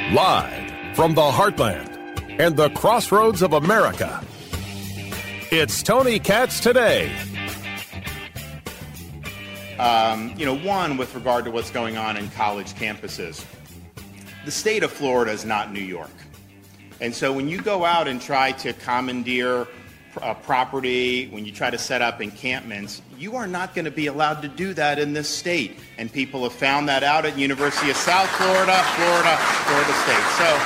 Live from the heartland and the crossroads of America, it's Tony Katz Today. One, with regard to what's going on in college campuses, the state of Florida is not New York. And so when you go out and try to commandeer property, when you try to set up encampments, you are not going to be allowed to do that in this state. And people have found that out at University of South Florida, Florida State.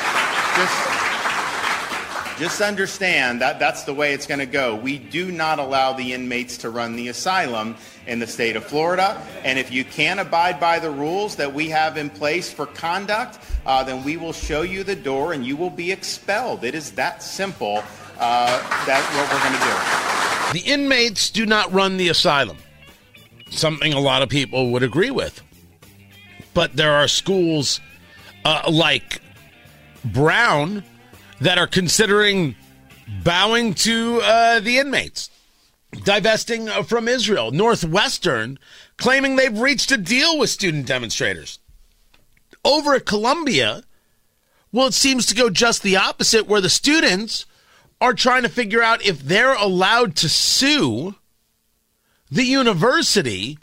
So just understand that that's the way it's going to go. We do not allow the inmates to run the asylum in the state of Florida. And if you can't abide by the rules that we have in place for conduct, then we will show you the door and you will be expelled. It is that simple. That's what we're going to do. The inmates do not run the asylum, something a lot of people would agree with. But there are schools like Brown that are considering bowing to the inmates, divesting from Israel. Northwestern claiming they've reached a deal with student demonstrators. Over at Columbia, well, it seems to go just the opposite, where the students are trying to figure out if they're allowed to sue the university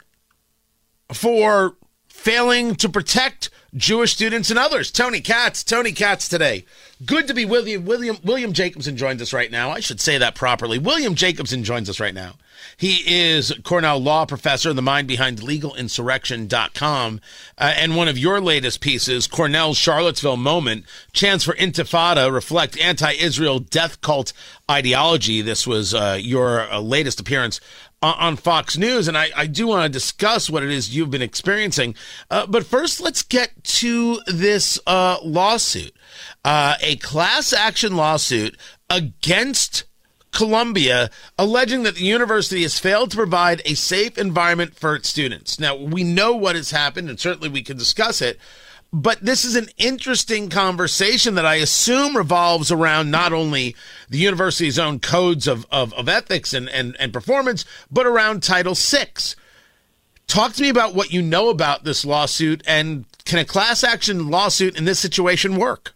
for failing to protect Jewish students and others. Tony Katz Today. Good to be with you. William Jacobson joins us right now. I should say that properly. William Jacobson joins us right now. He is Cornell law professor, the mind behind legalinsurrection.com, and one of your latest pieces, Cornell's Charlottesville Moment, Chance for Intifada, reflect anti-Israel death cult ideology. This was your latest appearance on Fox News, and I do want to discuss what it is you've been experiencing. But first, let's get to this lawsuit, a class action lawsuit against Columbia, alleging that the university has failed to provide a safe environment for its students. Now, we know what has happened, and certainly we can discuss it, but this is an interesting conversation that I assume revolves around not only the university's own codes of ethics and performance, but around Title VI. Talk to me about what you know about this lawsuit, and can a class action lawsuit in this situation work?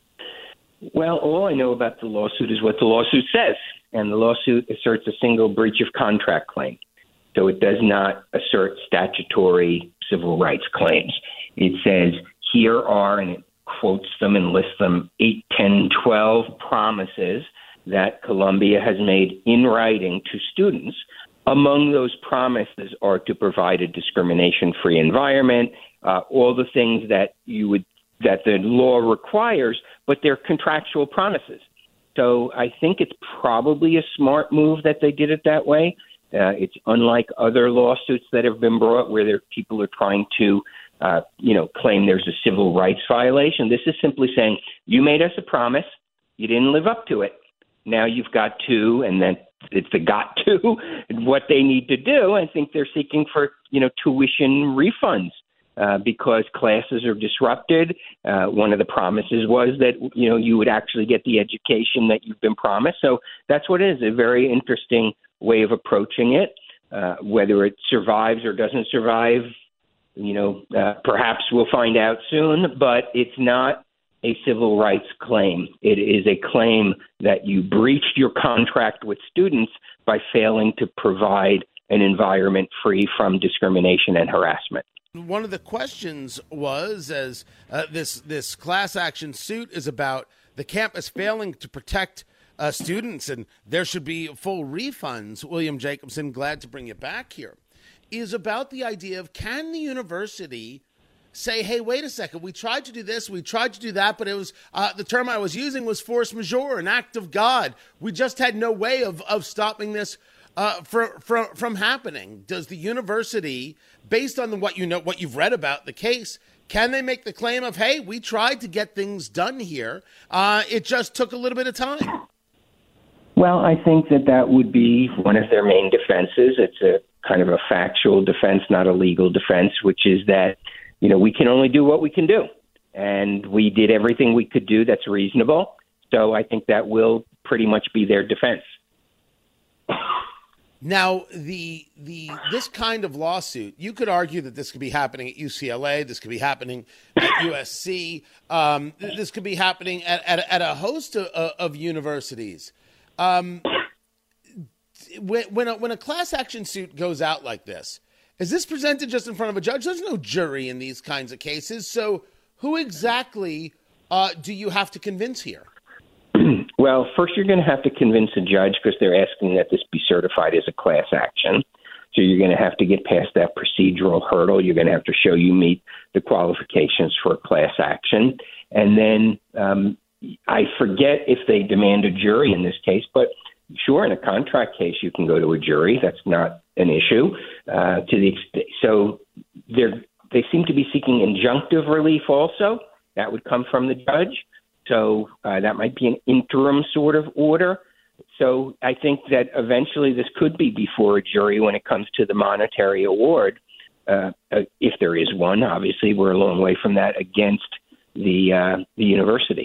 Well, all I know about the lawsuit is what the lawsuit says, and the lawsuit asserts a single breach of contract claim. So it does not assert statutory civil rights claims. It says, here are, and it quotes them and lists them, 8, 10, 12 promises that Columbia has made in writing to students. Among those promises are to provide a discrimination-free environment, all the things that the law requires, but they're contractual promises. So I think it's probably a smart move that they did it that way. It's unlike other lawsuits that have been brought where people are trying to, claim there's a civil rights violation. This is simply saying, you made us a promise, you didn't live up to it. Now you've got to, and then it's the got to, and what they need to do. I think they're seeking for, tuition refunds. Because classes are disrupted. One of the promises was that, you would actually get the education that you've been promised. So that's what it is, a very interesting way of approaching it. Whether it survives or doesn't survive, perhaps we'll find out soon, but it's not a civil rights claim. It is a claim that you breached your contract with students by failing to provide an environment free from discrimination and harassment. One of the questions was, as this class action suit is about the campus failing to protect students, and there should be full refunds, William Jacobson, glad to bring you back here, is about the idea of, can the university say, hey, wait a second, we tried to do this, we tried to do that, but it was, the term I was using was force majeure, an act of God. We just had no way of stopping this from happening. Does the university, based on what you've read about the case, can they make the claim of, hey, we tried to get things done here, it just took a little bit of time? Well, I think that would be one of their main defenses. It's a kind of a factual defense, not a legal defense, which is that, we can only do what we can do. And we did everything we could do that's reasonable. So I think that will pretty much be their defense. Now, this kind of lawsuit, you could argue that this could be happening at UCLA, this could be happening at USC, this could be happening at a host of universities. When a class action suit goes out like this, is this presented just in front of a judge? There's no jury in these kinds of cases, so who exactly do you have to convince here? Well, first you're going to have to convince a judge because they're asking that this be certified as a class action. So you're going to have to get past that procedural hurdle. You're going to have to show you meet the qualifications for a class action. And then I forget if they demand a jury in this case, but sure, in a contract case, you can go to a jury. That's not an issue. So they seem to be seeking injunctive relief also. That would come from the judge. So that might be an interim sort of order. So I think that eventually this could be before a jury when it comes to the monetary award, if there is one. Obviously, we're a long way from that against the university.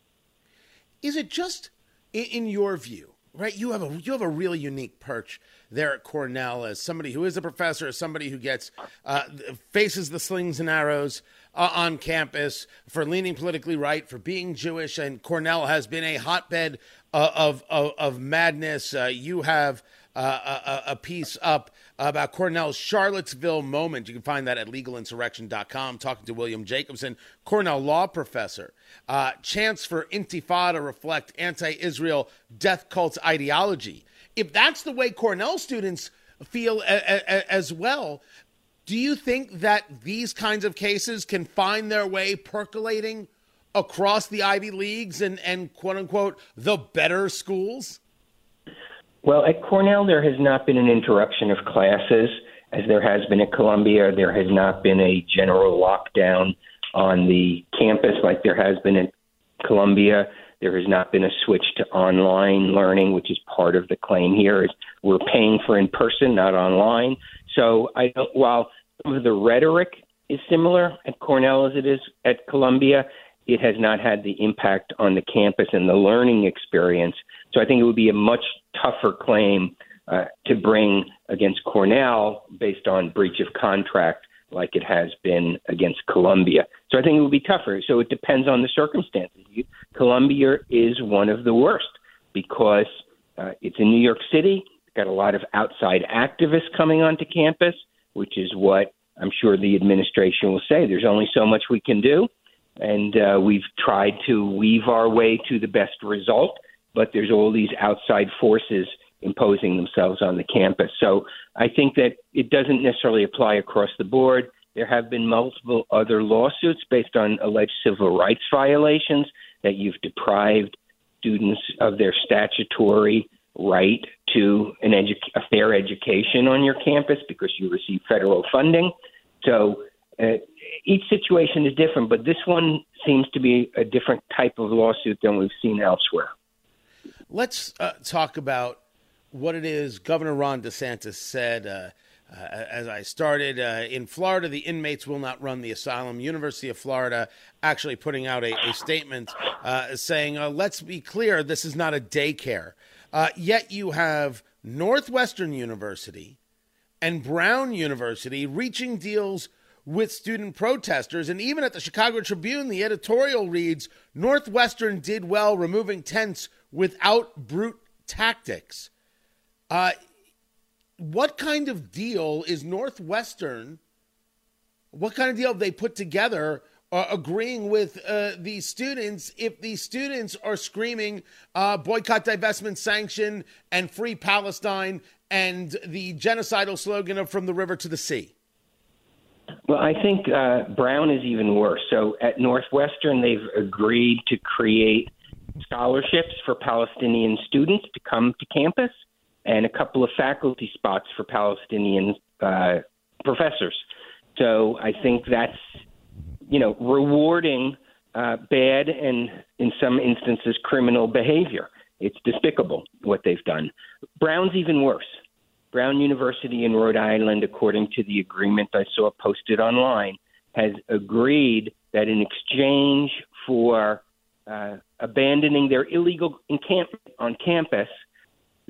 Is it just, in your view, right? You have a really unique perch there at Cornell as somebody who is a professor, as somebody who gets faces the slings and arrows on campus for leaning politically right, for being Jewish, and Cornell has been a hotbed of madness. You have a piece up about Cornell's Charlottesville moment. You can find that at legalinsurrection.com, talking to William Jacobson, Cornell law professor. Chance for Intifada reflect anti-Israel death cult's ideology. If that's the way Cornell students feel as well, do you think that these kinds of cases can find their way percolating across the Ivy Leagues and quote unquote, the better schools? Well, at Cornell, there has not been an interruption of classes as there has been at Columbia. There has not been a general lockdown on the campus like there has been at Columbia. There has not been a switch to online learning, which is part of the claim here. Is we're paying for in-person, not online. So while some of the rhetoric is similar at Cornell as it is at Columbia, it has not had the impact on the campus and the learning experience. So I think it would be a much tougher claim to bring against Cornell based on breach of contract like it has been against Columbia. So I think it would be tougher. So it depends on the circumstances. Columbia is one of the worst because it's in New York City. It's got a lot of outside activists coming onto campus, which is what I'm sure the administration will say. There's only so much we can do. And we've tried to weave our way to the best result, but there's all these outside forces imposing themselves on the campus. So I think that it doesn't necessarily apply across the board. There have been multiple other lawsuits based on alleged civil rights violations that you've deprived students of their statutory right to a fair education on your campus because you receive federal funding. So each situation is different, but this one seems to be a different type of lawsuit than we've seen elsewhere. Let's talk about what it is Governor Ron DeSantis said as I started. In Florida, the inmates will not run the asylum. University of Florida actually putting out a statement saying, let's be clear, this is not a daycare. Yet you have Northwestern University and Brown University reaching deals with student protesters. And even at the Chicago Tribune, the editorial reads, Northwestern did well removing tents without brute tactics. What kind of deal is Northwestern, what kind of deal have they put together agreeing with these students if these students are screaming boycott, divestment, sanction, and free Palestine and the genocidal slogan of from the river to the sea? Well, I think Brown is even worse. So at Northwestern, they've agreed to create scholarships for Palestinian students to come to campus and a couple of faculty spots for Palestinian professors. So I think that's, rewarding bad and in some instances criminal behavior. It's despicable what they've done. Brown's even worse. Brown University in Rhode Island, according to the agreement I saw posted online, has agreed that in exchange for abandoning their illegal encampment on campus,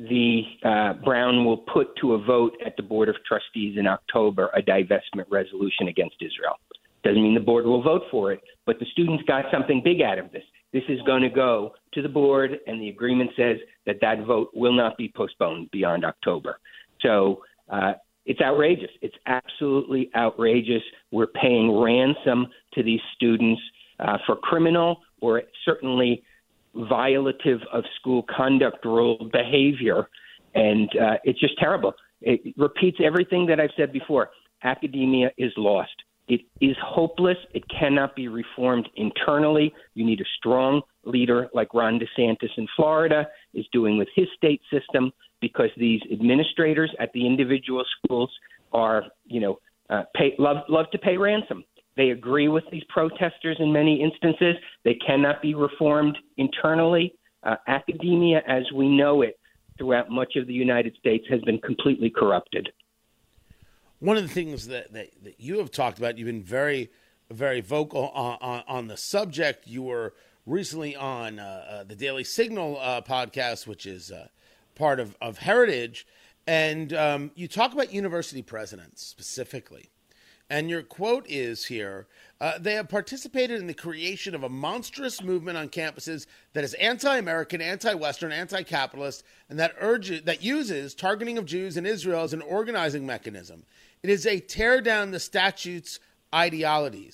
the Brown will put to a vote at the Board of Trustees in October a divestment resolution against Israel. Doesn't mean the board will vote for it, but the students got something big out of this. This is going to go to the board, and the agreement says that that vote will not be postponed beyond October. So it's outrageous. It's absolutely outrageous. We're paying ransom to these students for criminal or certainly violative of school conduct rule behavior, and it's just terrible. It repeats everything that I've said before. Academia is lost. It is hopeless. It cannot be reformed internally. You need a strong leader like Ron DeSantis in Florida is doing with his state system, because these administrators at the individual schools are, love to pay ransom. They agree with these protesters in many instances. They cannot be reformed internally. Academia, as we know it throughout much of the United States, has been completely corrupted. One of the things that you have talked about, you've been very, very vocal on the subject. You were recently on the Daily Signal podcast, which is part of Heritage, and you talk about university presidents specifically. And your quote is here, they have participated in the creation of a monstrous movement on campuses that is anti-American, anti-Western, anti-capitalist, and that uses targeting of Jews in Israel as an organizing mechanism. It is a tear down the statues' ideology.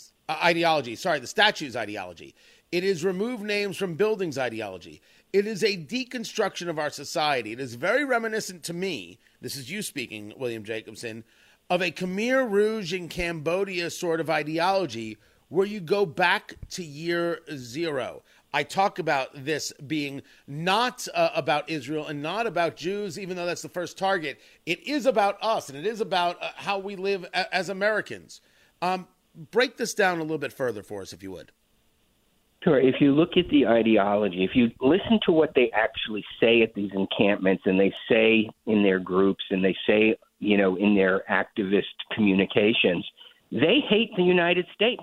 It is remove names from buildings ideology. It is a deconstruction of our society. It is very reminiscent to me, this is you speaking, William Jacobson, of a Khmer Rouge in Cambodia sort of ideology where you go back to year zero. I talk about this being not about Israel and not about Jews, even though that's the first target. It is about us, and it is about how we live as Americans. Break this down a little bit further for us, if you would. Sure. If you look at the ideology, if you listen to what they actually say at these encampments, and they say in their groups, and they say, in their activist communications, they hate the United States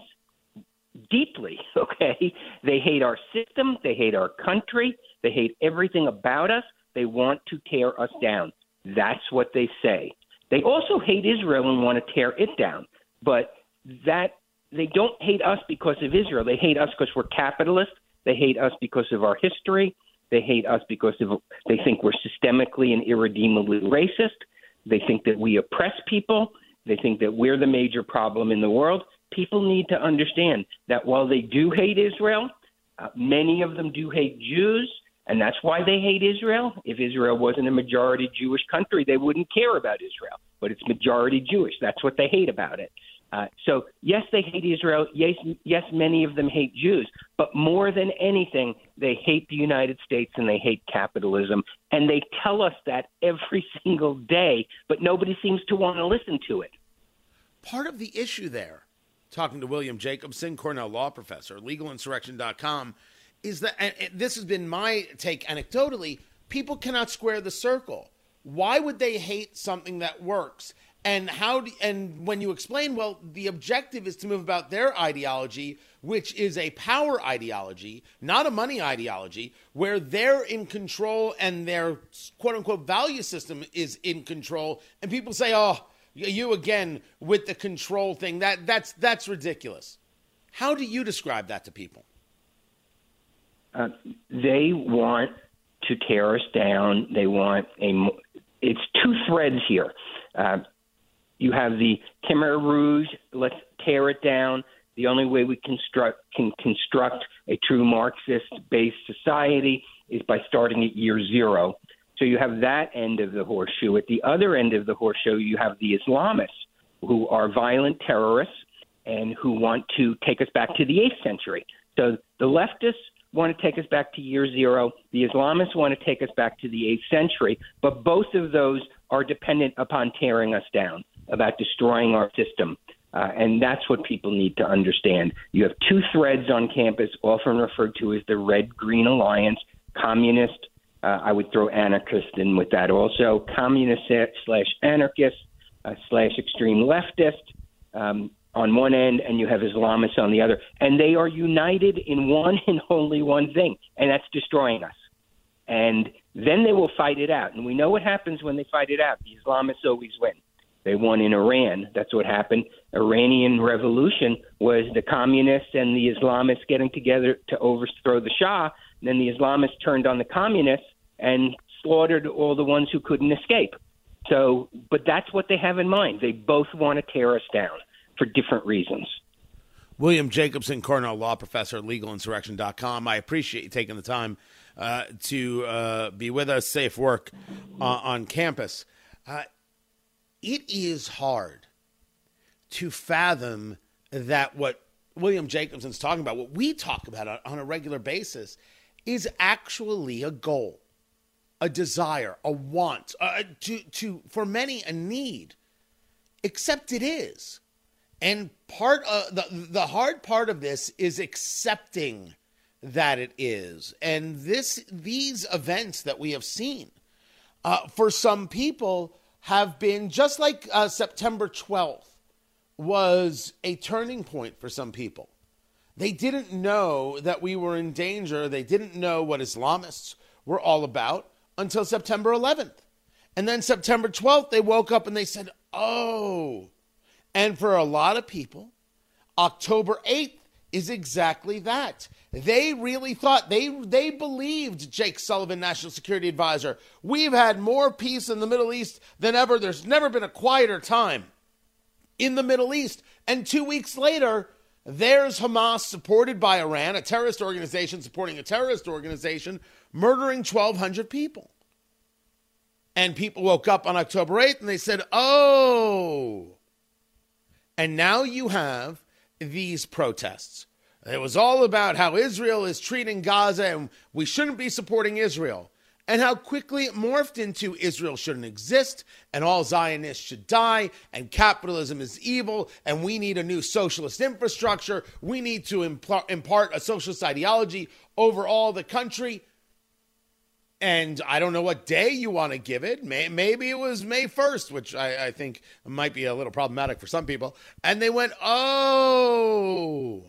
deeply, okay? They hate our system. They hate our country. They hate everything about us. They want to tear us down. That's what they say. They also hate Israel and want to tear it down. But that they don't hate us because of Israel. They hate us because we're capitalists. They hate us because of our history. They hate us because they think we're systemically and irredeemably racist. They think that we oppress people. They think that we're the major problem in the world. People need to understand that while they do hate Israel, many of them do hate Jews, and that's why they hate Israel. If Israel wasn't a majority Jewish country, they wouldn't care about Israel. But it's majority Jewish. That's what they hate about it. So, yes, they hate Israel. Yes, many of them hate Jews. But more than anything, they hate the United States and they hate capitalism. And they tell us that every single day, but nobody seems to want to listen to it. Part of the issue there, talking to William Jacobson, Cornell law professor, legalinsurrection.com, is that, and this has been my take anecdotally, people cannot square the circle. Why would they hate something that works? And and when you explain, well, the objective is to move about their ideology, which is a power ideology, not a money ideology, where they're in control and their quote unquote value system is in control. And people say, oh, you again with the control thing, that's ridiculous. How do you describe that to people? They want to tear us down. They want it's two threads here. You have the Khmer Rouge, let's tear it down. The only way we can construct a true Marxist-based society is by starting at year zero. So you have that end of the horseshoe. At the other end of the horseshoe, you have the Islamists, who are violent terrorists and who want to take us back to the 8th century. So the leftists want to take us back to year zero. The Islamists want to take us back to the 8th century. But both of those are dependent upon tearing us down, about destroying our system. And that's what people need to understand. You have two threads on campus, often referred to as the Red-Green Alliance, communist. I would throw anarchist in with that also, communist / anarchist / extreme leftist on one end, and you have Islamists on the other. And they are united in one and only one thing, and that's destroying us. And Then they will fight it out. And we know what happens when they fight it out. The Islamists always win. They won in Iran. That's what happened. Iranian Revolution was the communists and the Islamists getting together to overthrow the Shah. And then the Islamists turned on the communists and slaughtered all the ones who couldn't escape. So, but that's what they have in mind. They both want to tear us down for different reasons. William Jacobson, Cornell Law Professor at LegalInsurrection.com. I appreciate you taking the time to be with us. Safe work on campus. It is hard to fathom that what William Jacobson's talking about, what we talk about on a regular basis, is actually a goal, a desire, a want, for many a need, except it is. And part of the hard part of this is accepting that it is. And these events that we have seen, for some people, have been just like September 12th was a turning point for some people. They didn't know that we were in danger. They didn't know what Islamists were all about until September 11th. And then September 12th, they woke up and they said, oh. And for a lot of people, October 8th is exactly that. They really thought, they believed, Jake Sullivan, National Security Advisor, we've had more peace in the Middle East than ever. There's never been a quieter time in the Middle East. And 2 weeks later, there's Hamas, supported by Iran, a terrorist organization supporting a terrorist organization, murdering 1,200 people. And people woke up on October 8th and they said, oh. And now you have these protests. It was all about how Israel is treating Gaza and we shouldn't be supporting Israel. And how quickly it morphed into Israel shouldn't exist and all Zionists should die and capitalism is evil and we need a new socialist infrastructure. We need to impart a socialist ideology over all the country. And I don't know what day you want to give it. Maybe it was May 1st, which I think might be a little problematic for some people. And they went, oh.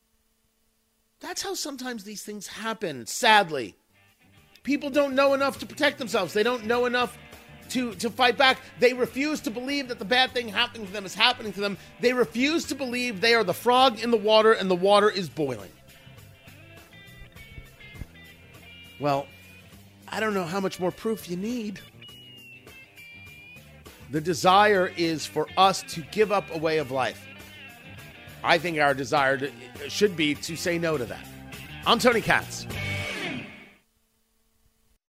That's how sometimes these things happen, sadly. People don't know enough to protect themselves. They don't know enough to fight back. They refuse to believe that the bad thing happening to them is happening to them. They refuse to believe they are the frog in the water and the water is boiling. Well, I don't know how much more proof you need. The desire is for us to give up a way of life. I think our desire should be to say no to that. I'm Tony Katz.